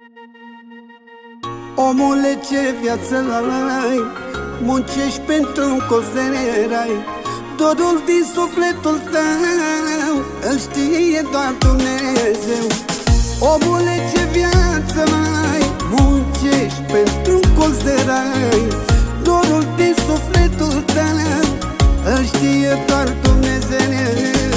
Omule, ce viață ai, muncești pentru un colț de rai. Dorul din sufletul tău îl știe doar Dumnezeu. Omule, ce viață ai, muncești pentru un colț de rai. Dorul din sufletul tău îl știe doar Dumnezeu.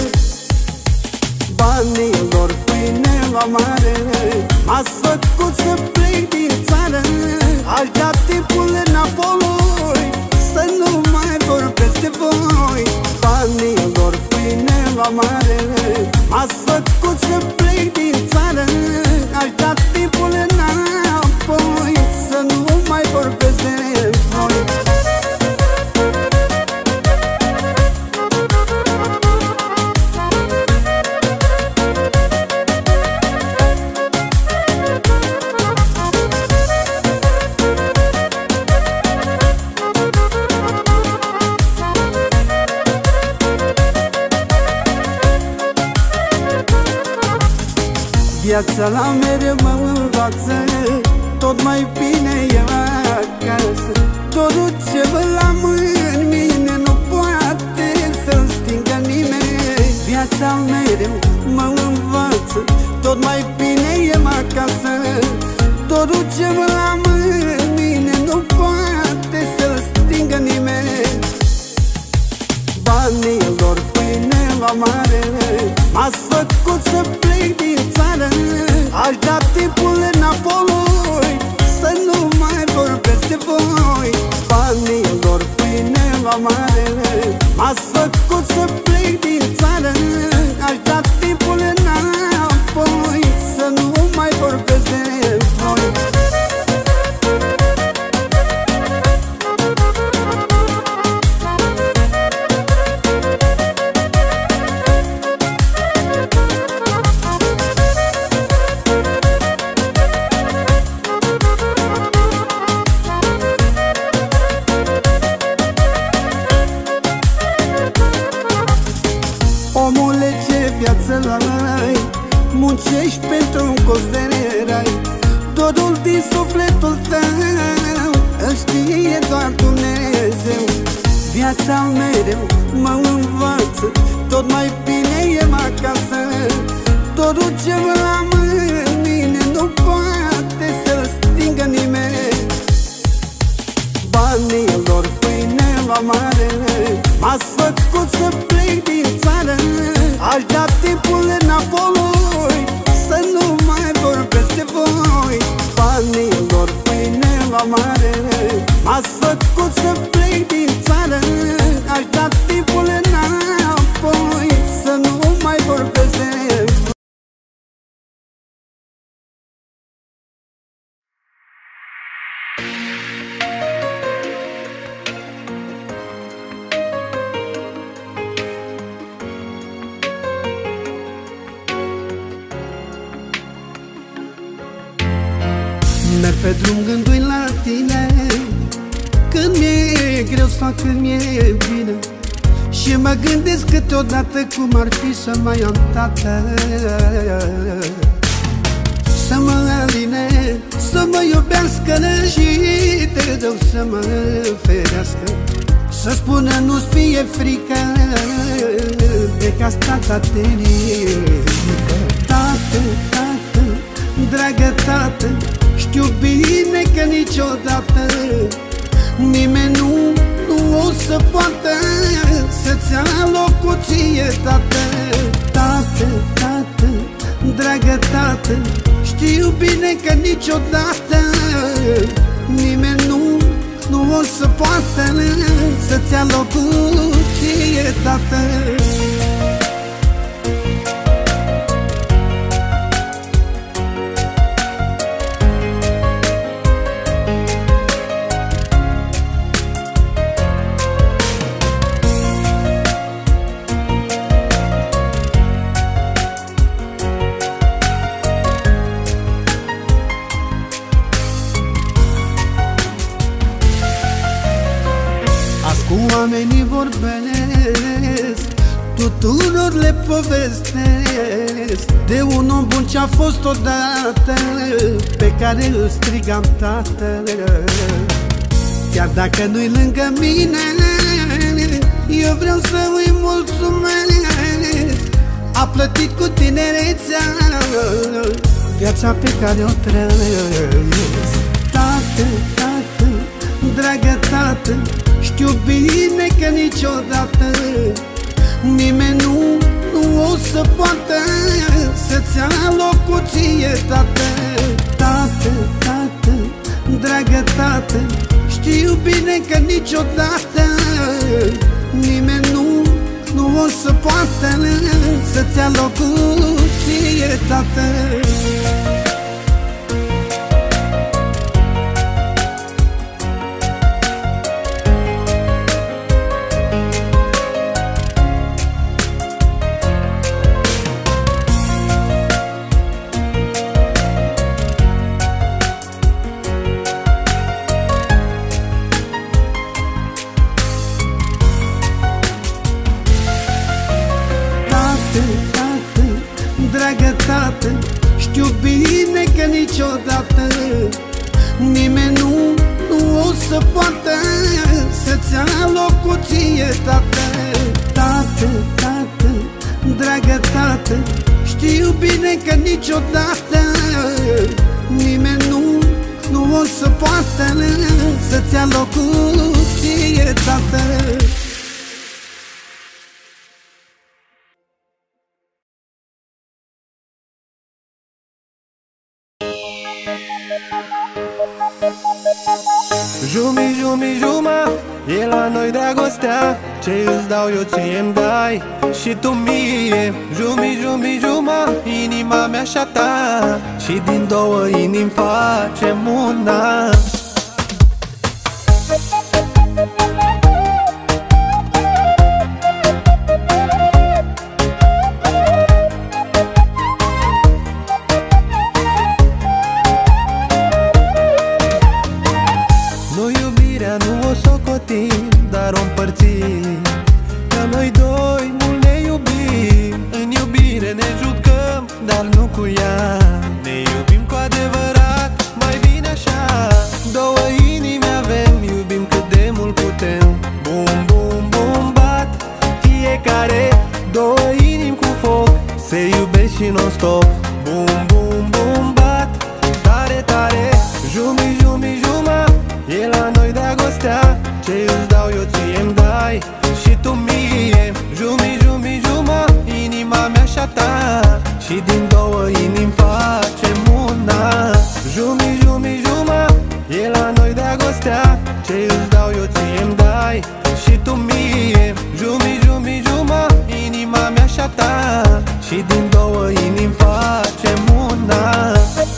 Banilor, pâine la mare, m-ați făcut să plec din țară. Aș da timpul înapoi, să nu mai vorbesc de voi. Banilor, pâine la mare, m-ați făcut să plec din țară. Aș da timpul înapoi, să nu mai vorbesc de voi. Viața la mereu mă învață, tot mai bine e acasă. Dorul ce văd am în mine nu poate să-l stingă nimeni. Viața mereu mă învață, tot mai bine e acasă. Dorul ce văd am în mine nu poate să-l stingă nimeni. Banilor, pâine la mare, m-ați făcut să plec din țară. Aș da timpul înapoi, să nu mai vorbesc de voi. Banilor, pâine la mare, m-ați făcut să plec din țară. Aș da timpul înapoi, să nu mai vorbesc de voi. Omule, ce viață ai, muncești pentru un colț de rai. Dorul din sufletul tău îl știe doar Dumnezeu. Viața mereu mă învață, tot mai bine e acasă. Dorul ce văd am în mine nu poate să-l stingă nimeni. Banilor, pâine la mare, m-ați făcut să plec din țară. Aș da timpul înapoi, să nu mai vorbesc de voi. Banilor, pâine la mare, m-ați făcut să plec din țară. Aș da timpul înapoi, să nu mai vorbesc de voi. Merg pe drum gândui la tine, când mi-e greu sau când mi-e bine. Și mă gândesc câteodată cum ar fi să mai am tată, să mă aline, să mă iubească și de rău să mă ferească. Să spună nu-ți fie frică de că tata te ridică. Tată, tată, dragă tată, știu bine că niciodată nimeni nu o să poată să-ți ia locul ție, tată. Tată, tată, dragă tată, știu bine că niciodată nimeni nu o să poată să-ți ia locul ție, tată. Cu oamenii vorbesc, tuturor le povestesc de un om bun ce-a fost odată, pe care îl strigam tată. Chiar dacă nu-i lângă mine, eu vreau să îi mulțumesc. A plătit cu tinerețea viața pe care o trăiesc. Tată, tată, dragă tată, știu bine că niciodată nimeni nu o să poată să-ți ia locul ție, tată. Tată, tată, dragă tată, știu bine că niciodată nimeni nu o să poată să-ți ia locul ție, tată. Dragă tată, știu bine că niciodată nimeni nu o să poată să-ți ia locul ție, tată. Tată, tată, dragă tată, știu bine că niciodată nimeni nu o să poată să-ți ia locul ție, tată. Jumi, jumi, juma, e la noi dragostea. Ce îți dau eu ție-mi dai și tu mie. Jumi, jumi, juma, inima mea și-a ta, și din două inimi facem una. Dar o împărțim, că noi doi mult ne iubim. În iubire ne jucăm, dar nu cu ea. Ne iubim cu adevărat, mai bine așa. Două inimi avem, iubim cât de mult putem. Bum, bum, bum, bat fiecare. Două inimi cu foc, se iubesc și non-stop. Bum, bum, bum, bat tare, tare. Jumi, jumi, juma, e la noi dragostea. Ce îți dau eu ție-mi dai și tu mie. Jumi, jumi, juma, inima mea și-a ta, și din două inimi facem una. Jumi, jumi, juma, e la noi dragostea. Ce îți dau eu ție-mi dai și tu mie. Jumi, jumi, juma, inima mea și-a ta, și din două inimi facem una.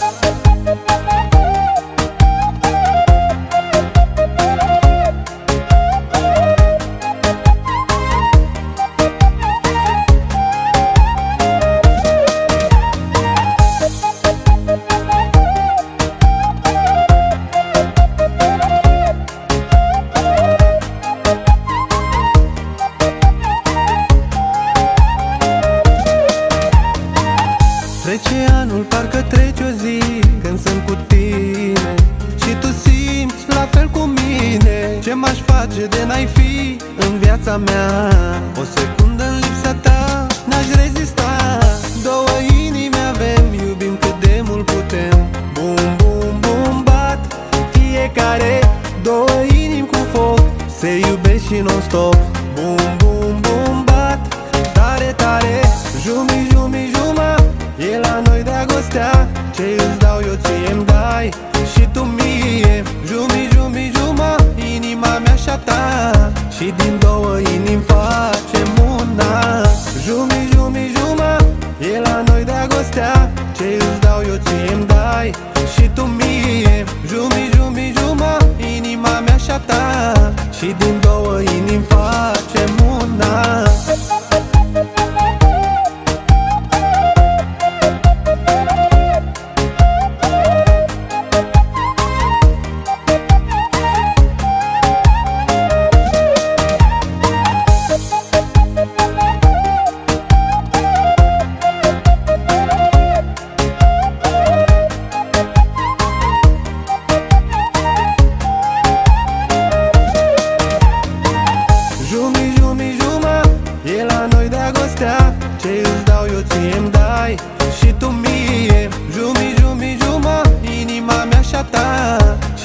Trece anul, parcă trece o zi când sunt cu tine și tu simți la fel cu mine. Ce m-aș face de n-ai fi în viața mea? O secundă în lipsa ta n-aș rezista. Două inimi avem, iubim cât de mult putem. Bum, bum, bum, bat fiecare. Două inimi cu foc, se iubesc și non-stop. Bum, bum, bum, bat tare, tare. Jumi, jumi, juma, e la noi dragostea. Ce îți dau eu ție-mi dai și tu mie. Jumi, jumi, juma, inima mea și-a ta, și din două inimi facem una. Jumi, jumi, juma, e la noi dragostea. Ce îți dau eu ție-mi dai și tu mie. Jumi, jumi, juma, inima mea și-a ta, și din două inimi facem una.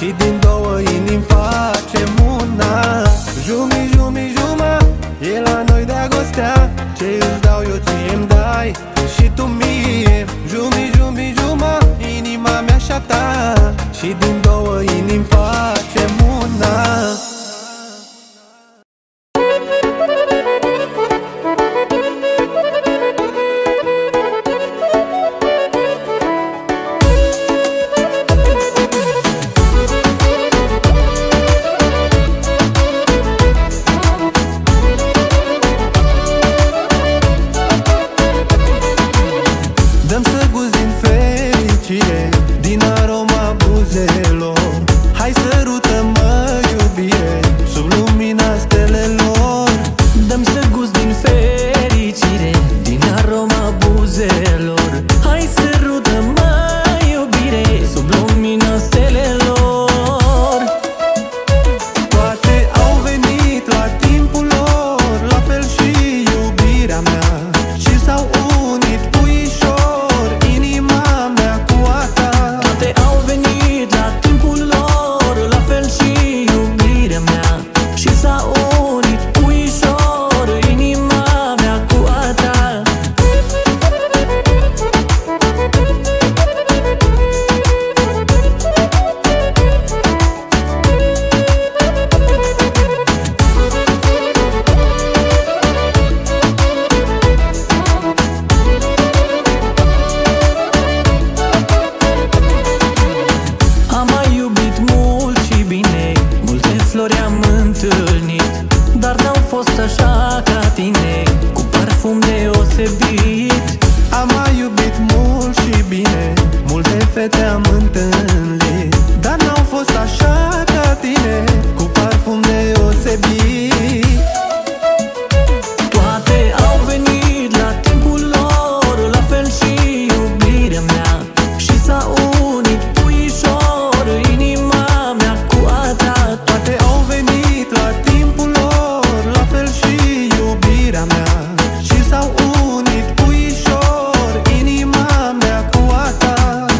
și din două inimi facem una. Jumi, jumi, juma, e la noi dragostea. Ce îți dau eu ție-mi dai și tu mie. Jumi, jumi, juma, inima mea și a ta, și din două inimi facem una. Dăm să guzim fericire din aroma buzelor. Hai sărută-mă, iubire, sub lumina stelelor. Dăm să gust din fericire din aroma buzelor. Hai sărută-mă, iubire, sub lumina stelelor. Toate au venit la timpul lor, la fel și iubirea mea, și s-au unit puișor inima mea cu a ta. Toate au venit la timpul lor, la fel și iubirea mea, și s-au unit puișor inima mea cu a ta. Am mai iubit mult și bine, multe flori am întâlnit, dar n-au fost așa ca tine, cu parfum deosebit. Am mai iubit mult și bine, multe fete am întâlnit, dar n-au fost așa ca tine, cu parfum deosebit. Toate au venit la timpul lor, la fel și iubirea mea, și s-au unit puișor inima mea cu a ta. Toate au venit la timpul lor, la fel și iubirea mea, și s-au unit puișor inima mea cu a ta.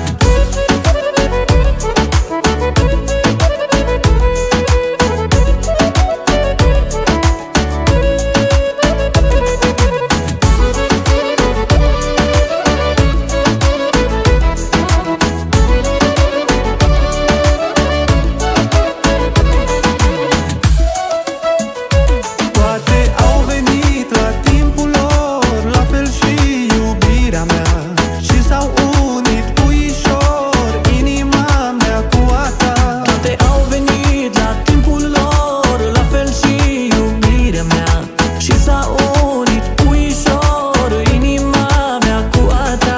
Toate au venit la timpul lor, la fel și iubirea mea, și s-au unit puișor inima mea cu a ta. Toate au venit la timpul lor, la fel și iubirea mea, și s-au unit puișor inima mea cu a ta.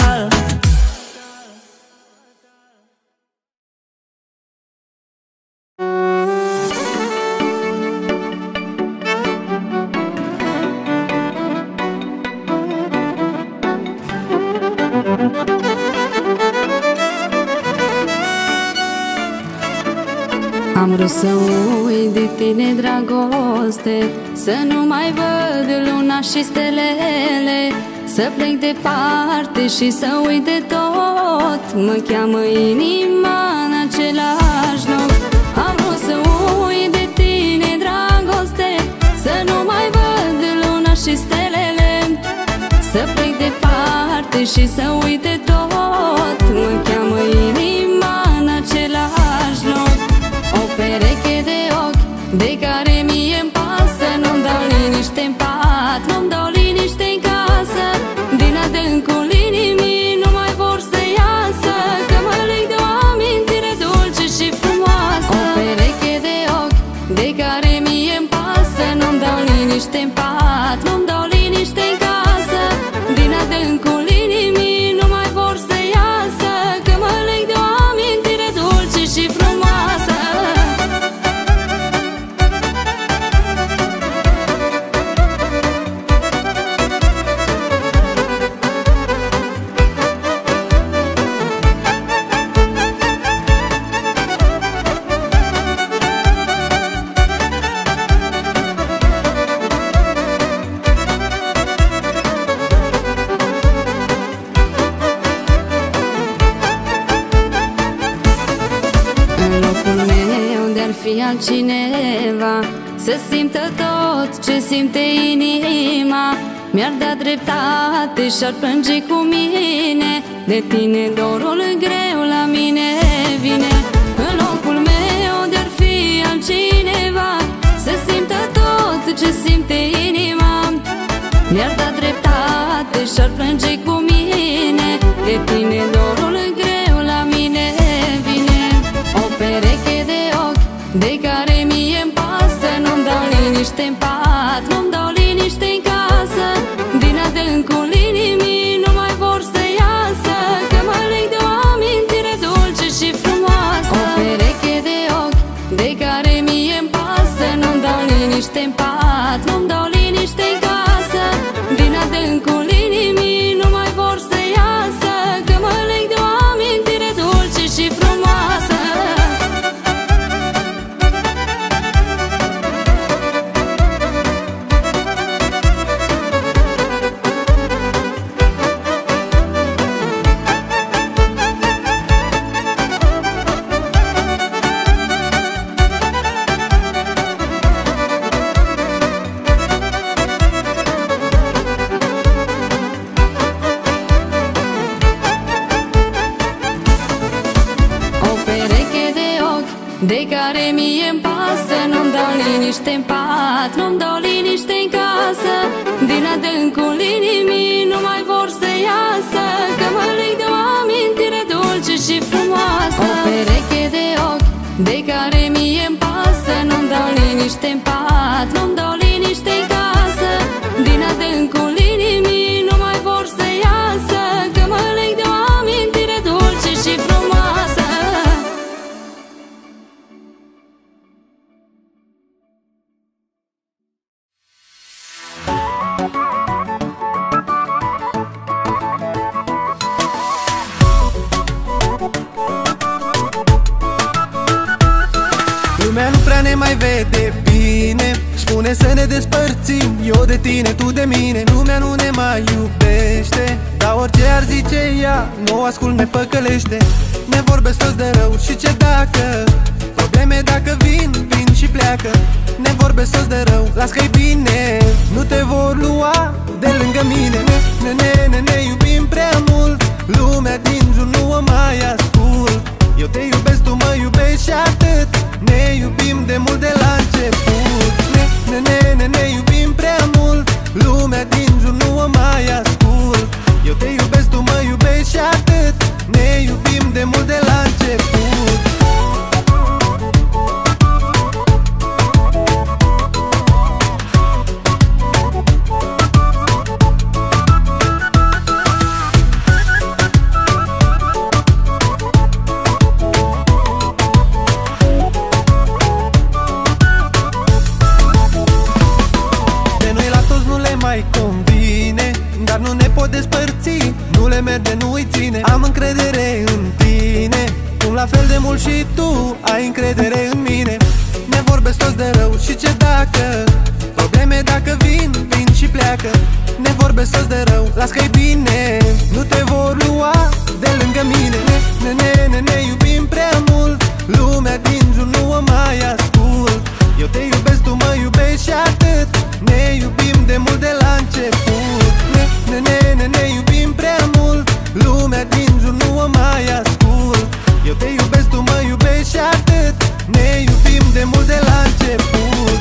Am vrut să uit de tine, dragoste, să nu mai văd luna și stelele, să plec departe și să uit de tot. Mă cheamă inima în același loc. Am vrut să uit de tine, dragoste, să nu mai văd luna și stelele, să plec departe și să uit de tot. Mă cheamă inima în același loc. O pereche de ochi de care mie-mi pasă, nu-mi dau liniște în pat, nu-mi dau liniște în casă. Din adâncul inimii nu mai vor să iasă, că mă leg de o amintire dulce și frumoasă. O pereche de ochi de care mie-mi pasă, nu-mi dau liniște în pat, nu-mi dau liniște în casă. Din adâncul inimii nu mai vor să iasă, fi altcineva să simtă tot ce simte inima. Mi-ar da dreptate și-ar plânge cu mine, de tine dorul greu la mine vine. În locul meu de-ar fi altcineva să simtă tot ce simte inima. Mi-ar da dreptate și-ar plânge cu mine, de tine dorul greu la mine vine. O pereche de ochi de care mie-mi pasă, nu-mi dau liniște-n pat, nu-mi dau liniște-n casă. Din adâncul inimii nu mai vor să iasă, că mă leg de o amintire dulce și frumoasă. O pereche de ochi de care mie-mi pasă, nu-mi dau liniște-n pat, nu-mi dau liniște-n casă. Din adâncul inimii nu mai vor să iasă, că mă leg de o amintire dulce și frumoasă. De care mie-mi pasă, nu-mi dau liniște-n pat, nu-mi dau liniște-n casă. Din adâncul inimii nu mai vor să iasă, că mă leg de o amintire dulce și frumoasă. O pereche de ochi de care mie-mi pasă, nu-mi dau liniște-n pat, nu-mi dau liniște-n casă. Din adâncul inimii nu mai vor să iasă, că mă leg de o amintire dulce și frumoasă. Lumea nu prea ne mai vede bine, spune să ne despărțim, eu de tine, tu de mine. Lumea nu ne mai iubește, dar orice ar zice ea, nu o ascult, ne păcălește. Ne vorbesc toți de rău și ce dacă probleme dacă vin și pleacă. Ne vorbesc toți de rău, las că-i bine, nu te vor lua de lângă mine. Ne iubim prea mult, lumea din jur nu o mai ascult. Eu te iubesc, tu mă iubești și atât, ne iubim de mult de la început. Ne iubim prea mult, lumea din jur nu o mai ascult. Eu te iubesc, tu mă iubești și atât, ne iubim de mult de la început. Dar nu ne pot despărți, nu le merge, nu-i ține. Am încredere în tine, cum la fel de mult și tu ai încredere în mine. Ne vorbesc toți de rău și ce dacă probleme dacă vin și pleacă. Ne vorbesc toți de rău, las că-i bine, nu te vor lua de lângă mine. Ne iubim prea mult, lumea din jur nu o mai ascult. Eu te iubesc, tu mă iubești și atât, ne iubim de mult de la început. Ne iubim prea mult, lumea din jur nu o mai ascult. Eu te iubesc, tu mă iubești și atât, ne iubim de mult de la început.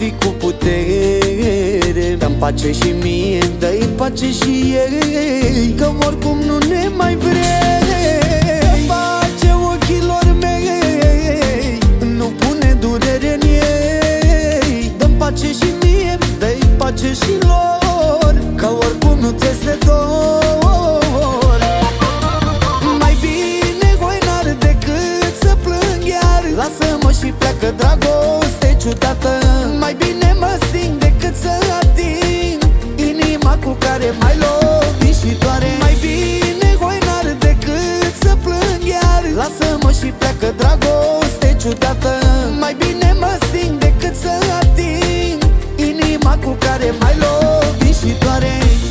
vii cu putere. Dă-mi pace și mie, dă-i pace și ei, că oricum nu ne mai vrei. Dă-mi pace ochilor mei, nu pune durere în ei. Dă-mi pace și mie, dă-i pace și lor, că oricum nu ți-este dor. Mai bine hoinar decât să plâng iar. Lasă-mă și pleacă dragoste ciudată. Mai bine mă sting decât să ating inima cu care m-ai lovit și doare. Mai bine hoinar decât să plâng iar. Lasă-mă și pleacă dragoste ciudată. Mai bine mă sting decât să ating inima cu care m-ai lovit și doare.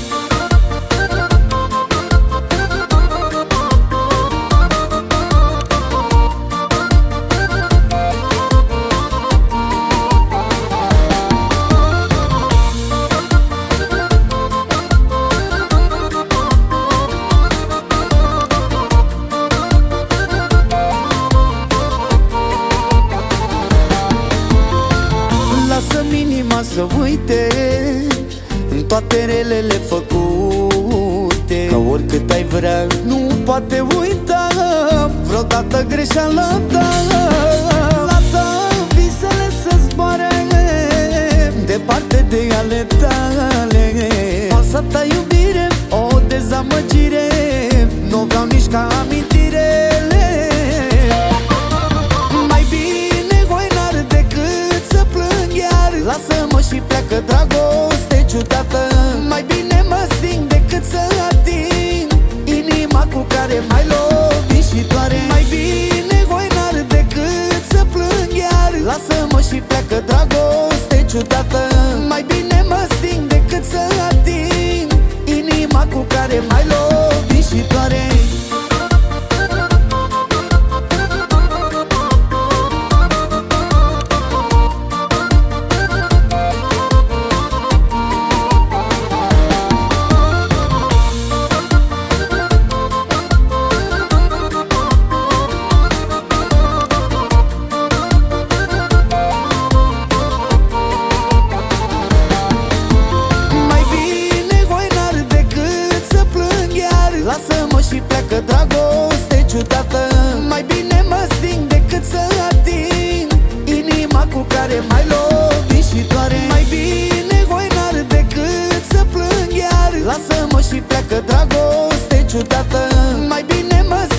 Lasă-mi inima să uite în toate relele făcute, că oricât ai vrea nu poate uita vreodată greșeala ta. Lasă visele să zboare departe de ale tale. Falsa ta iubire, o dezamăgire, nu vreau nici ca amintirele. Mai bine hoinar decât să plâng iar. Lasă-mă și pleacă dragoste ciudată. Mai bine mă sting decât să ating inima cu care m-ai lovit și doare. Mai bine hoinar decât să plâng iar. Lasă-mă și pleacă dragoste ciudată. Mai bine mă sting decât să ating inima cu care m-ai lovit și doare. Lasă-mă și pleacă dragoste ciudată. Mai bine mă sting decât să ating inima cu care m-ai lovit și doare. Mai bine hoinar decât să plâng iar. Lasă-mă și pleacă dragoste ciudată. Mai bine mă